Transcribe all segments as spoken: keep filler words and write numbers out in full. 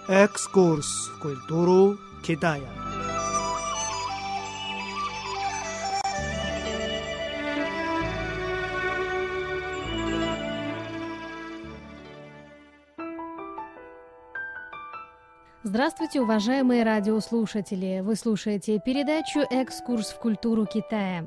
Экскурс в культуру Китая. Здравствуйте, уважаемые радиослушатели! Вы слушаете передачу «Экскурс в культуру Китая».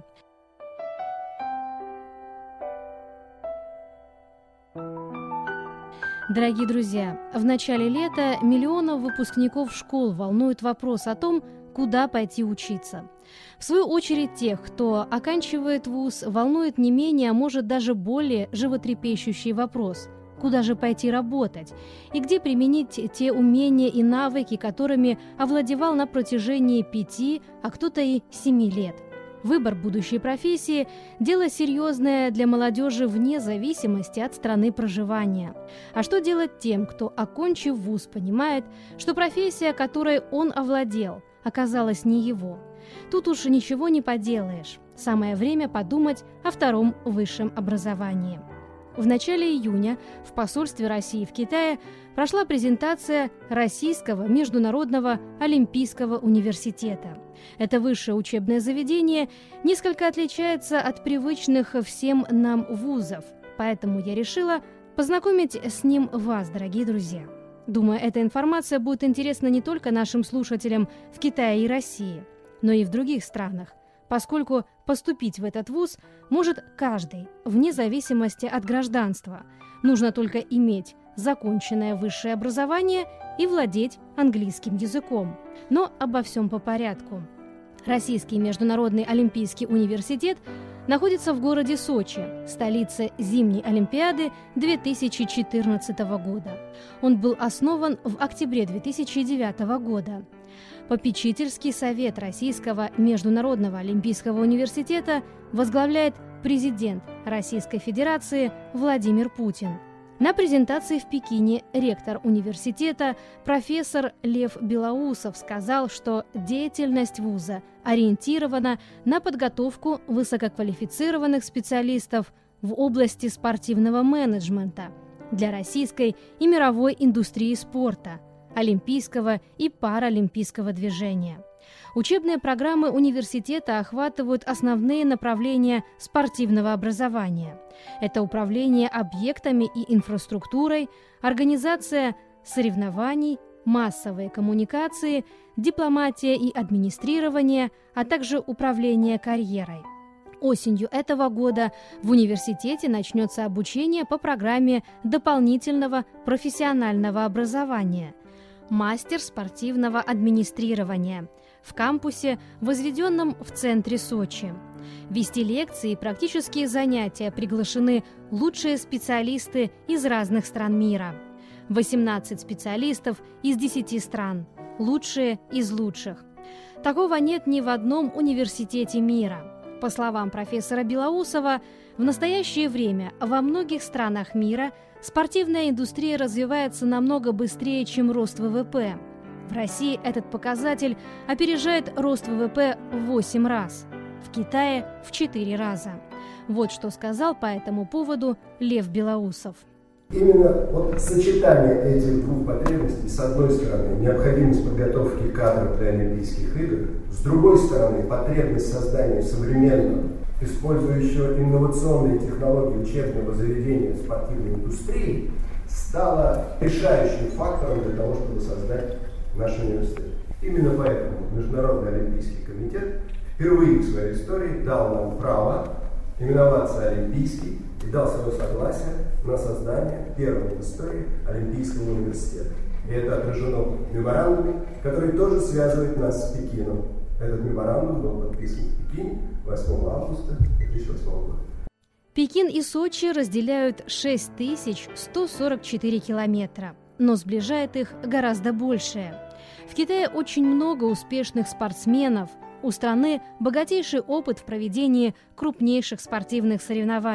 Дорогие друзья, в начале лета миллионов выпускников школ волнует вопрос о том, куда пойти учиться. В свою очередь тех, кто оканчивает вуз, волнует не менее, а может даже более животрепещущий вопрос – куда же пойти работать и где применить те умения и навыки, которыми овладевал на протяжении пяти, а кто-то и семи лет. Выбор будущей профессии – дело серьезное для молодежи вне зависимости от страны проживания. А что делать тем, кто, окончив вуз, понимает, что профессия, которой он овладел, оказалась не его? Тут уж ничего не поделаешь. Самое время подумать о втором высшем образовании. В начале июня в посольстве России в Китае прошла презентация Российского международного олимпийского университета. Это высшее учебное заведение несколько отличается от привычных всем нам вузов, поэтому я решила познакомить с ним вас, дорогие друзья. Думаю, эта информация будет интересна не только нашим слушателям в Китае и России, но и в других странах, поскольку поступить в этот вуз может каждый, вне зависимости от гражданства. Нужно только иметь законченное высшее образование и владеть английским языком. Но обо всем по порядку. Российский международный олимпийский университет находится в городе Сочи, столице зимней Олимпиады две тысячи четырнадцатого года. Он был основан в октябре две тысячи девятого года. Попечительский совет Российского международного олимпийского университета возглавляет президент Российской Федерации Владимир Путин. На презентации в Пекине ректор университета профессор Лев Белоусов сказал, что деятельность вуза ориентирована на подготовку высококвалифицированных специалистов в области спортивного менеджмента для российской и мировой индустрии спорта, олимпийского и паралимпийского движения. Учебные программы университета охватывают основные направления спортивного образования. Это управление объектами и инфраструктурой, организация соревнований, массовые коммуникации, дипломатия и администрирование, а также управление карьерой. Осенью этого года в университете начнется обучение по программе дополнительного профессионального образования – мастер спортивного администрирования в кампусе, возведенном в центре Сочи. Вести лекции и практические занятия приглашены лучшие специалисты из разных стран мира. восемнадцать специалистов из десяти стран, лучшие из лучших. Такого нет ни в одном университете мира. По словам профессора Белоусова, в настоящее время во многих странах мира спортивная индустрия развивается намного быстрее, чем рост ВВП. В России этот показатель опережает рост ВВП в восемь раз, в Китае – в четыре раза. Вот что сказал по этому поводу Лев Белоусов. Именно вот сочетание этих двух потребностей, с одной стороны, необходимость подготовки кадров для Олимпийских игр, с другой стороны, потребность создания современного, использующего инновационные технологии учебного заведения спортивной индустрии, стала решающим фактором для того, чтобы создать наш университет. Именно поэтому Международный олимпийский комитет впервые в своей истории дал нам право именоваться Олимпийский и дал свое согласие на создание первого в истории Олимпийского университета. И это отражено в меморандуме, который тоже связывает нас с Пекином. Этот меморандум был подписан в Пекине восьмого августа две тысячи восьмого года. Пекин и Сочи разделяют шесть тысяч сто сорок четыре километра, но сближает их гораздо большее. В Китае очень много успешных спортсменов, у страны богатейший опыт в проведении крупнейших спортивных соревнований,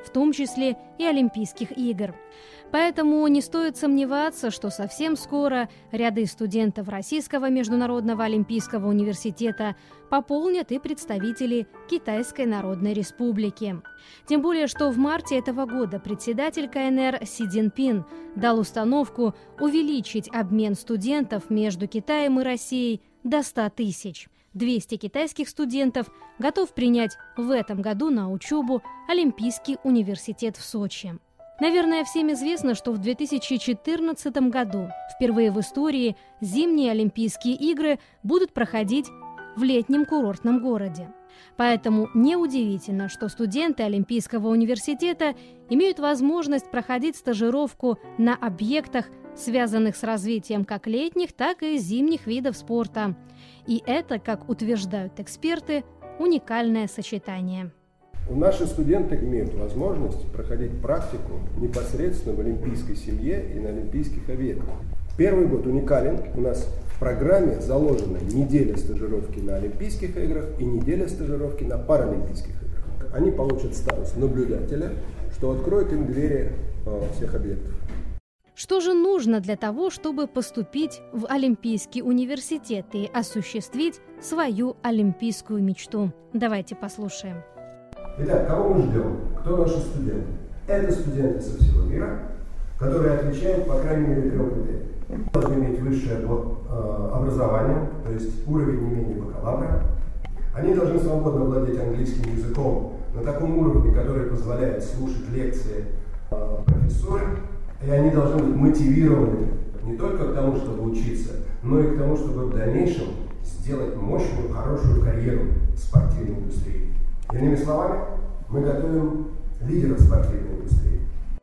в том числе и Олимпийских игр. Поэтому не стоит сомневаться, что совсем скоро ряды студентов Российского международного олимпийского университета пополнят и представители Китайской Народной Республики. Тем более, что в марте этого года председатель ка эн эр Си Цзиньпин дал установку увеличить обмен студентов между Китаем и Россией до ста тысяч. двести китайских студентов готов принять в этом году на учебу Олимпийский университет в Сочи. Наверное, всем известно, что в две тысячи четырнадцатом году впервые в истории зимние Олимпийские игры будут проходить в летнем курортном городе. Поэтому неудивительно, что студенты Олимпийского университета имеют возможность проходить стажировку на объектах, связанных с развитием как летних, так и зимних видов спорта. И это, как утверждают эксперты, уникальное сочетание. Наши студенты имеют возможность проходить практику непосредственно в олимпийской семье и на олимпийских объектах. Первый год уникален. У нас в программе заложена неделя стажировки на Олимпийских играх и неделя стажировки на Паралимпийских играх. Они получат статус наблюдателя, что откроет им двери э, всех объектов. Что же нужно для того, чтобы поступить в Олимпийский университет и осуществить свою олимпийскую мечту? Давайте послушаем. Итак, кого мы ждем? Кто наши студенты? Это студенты со всего мира, которые отвечают, по крайней мере, трем критериям. Они должны иметь высшее образование, то есть уровень не менее бакалавра. Они должны свободно владеть английским языком на таком уровне, который позволяет слушать лекции профессора. И они должны быть мотивированы не только к тому, чтобы учиться, но и к тому, чтобы в дальнейшем сделать мощную, хорошую карьеру в спортивной индустрии. Иными словами, мы готовим лидеров спортивной индустрии.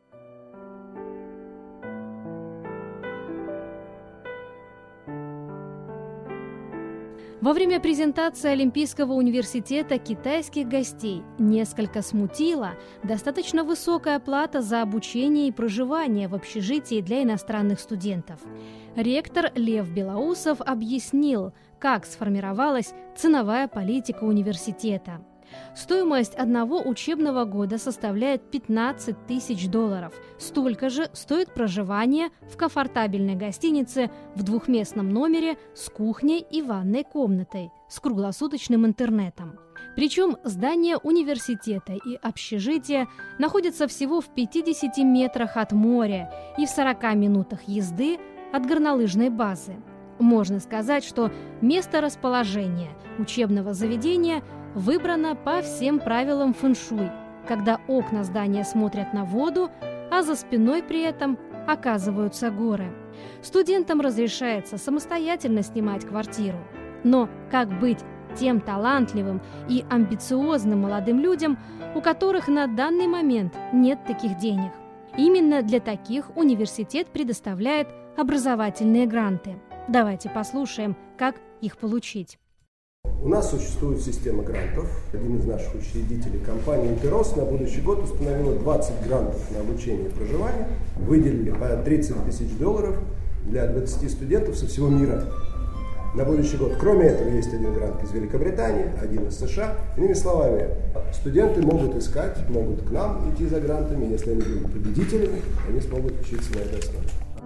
Во время презентации Олимпийского университета китайских гостей несколько смутила достаточно высокая плата за обучение и проживание в общежитии для иностранных студентов. Ректор Лев Белоусов объяснил, как сформировалась ценовая политика университета. Стоимость одного учебного года составляет пятнадцать тысяч долларов. Столько же стоит проживание в комфортабельной гостинице в двухместном номере с кухней и ванной комнатой, с круглосуточным интернетом. Причем здание университета и общежития находятся всего в пятидесяти метрах от моря и в сорока минутах езды от горнолыжной базы. Можно сказать, что место расположения учебного заведения выбрано по всем правилам фэн-шуй, когда окна здания смотрят на воду, а за спиной при этом оказываются горы. Студентам разрешается самостоятельно снимать квартиру. Но как быть тем талантливым и амбициозным молодым людям, у которых на данный момент нет таких денег? Именно для таких университет предоставляет образовательные гранты. Давайте послушаем, как их получить. У нас существует система грантов. Один из наших учредителей, компания «Пирос», на будущий год установила двадцать грантов на обучение и проживание. Выделили по тридцать тысяч долларов для двадцати студентов со всего мира на будущий год. Кроме этого, есть один грант из Великобритании, один из США. Иными словами, студенты могут искать, могут к нам идти за грантами. Если они будут победителями, они смогут учиться на этой основе.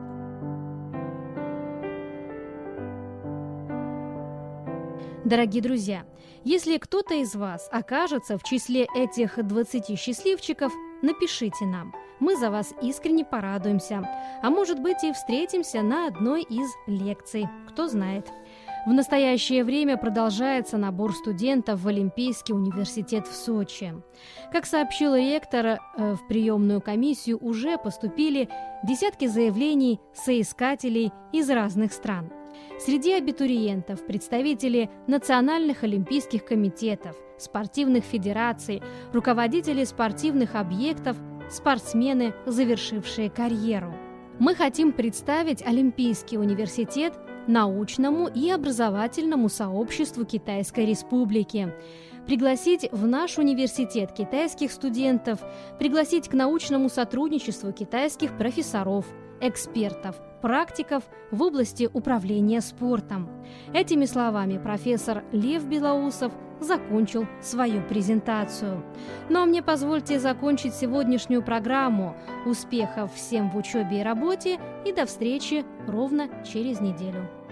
Дорогие друзья, если кто-то из вас окажется в числе этих двадцати счастливчиков, напишите нам. Мы за вас искренне порадуемся. А может быть, и встретимся на одной из лекций. Кто знает. В настоящее время продолжается набор студентов в Олимпийский университет в Сочи. Как сообщил ректор, в приемную комиссию уже поступили десятки заявлений соискателей из разных стран. Среди абитуриентов представители национальных олимпийских комитетов, спортивных федераций, руководители спортивных объектов, спортсмены, завершившие карьеру. Мы хотим представить Олимпийский университет научному и образовательному сообществу Китайской Республики. пригласить в наш университет китайских студентов, пригласить к научному сотрудничеству китайских профессоров, экспертов, практиков в области управления спортом. Этими словами профессор Лев Белоусов закончил свою презентацию. Ну а мне позвольте закончить сегодняшнюю программу. Успехов всем в учебе и работе и до встречи ровно через неделю.